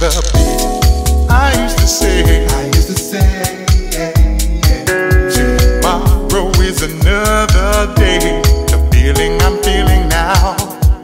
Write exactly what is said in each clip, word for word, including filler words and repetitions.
the beat. I used to say, I used to say, tomorrow is another day. The feeling I'm feeling now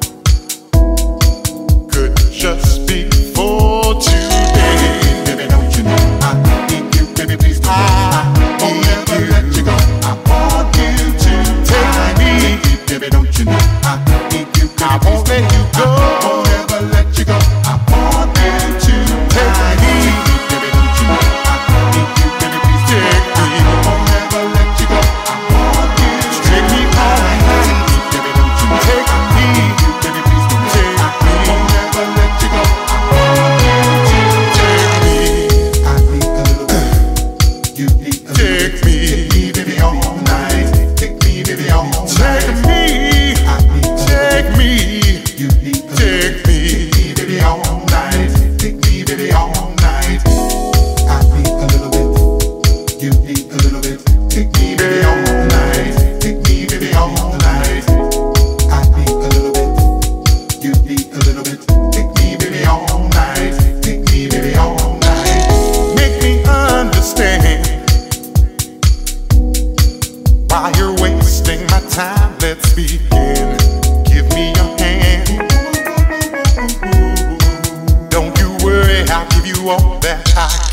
could just be for today. baby, don't you know I need you, baby, please come on. I won't never let you go. I want you to Take me. baby, don't you know I need you, baby, I please won't let come you on. go. I won't never let you go. I want you to Take me. baby, don't you know I need you, baby, please come Take on. me. I won't never let you go. I want you to Take me all night. baby, don't you know Take I me. need you, baby, please come on. Take I me. won't never let you go. I want you to Take me. I need a little bit. You need a little Take bit. me. Take me, baby, all night. Take me, baby, all night. Take me. I need a Take little me. bit. You need a Take little bit. me. Take me, baby, all night. Take me, baby, all night. I need a little bit. You need a little bit. Take me, baby, all night. Take me, baby, all night. I need a little bit. You need a little bit. Take me, baby, all night. Take me, baby, all night. Make me understand why you're wasting my time. Let's begin. Give me your hand. Don't you worry, I'll give you all that I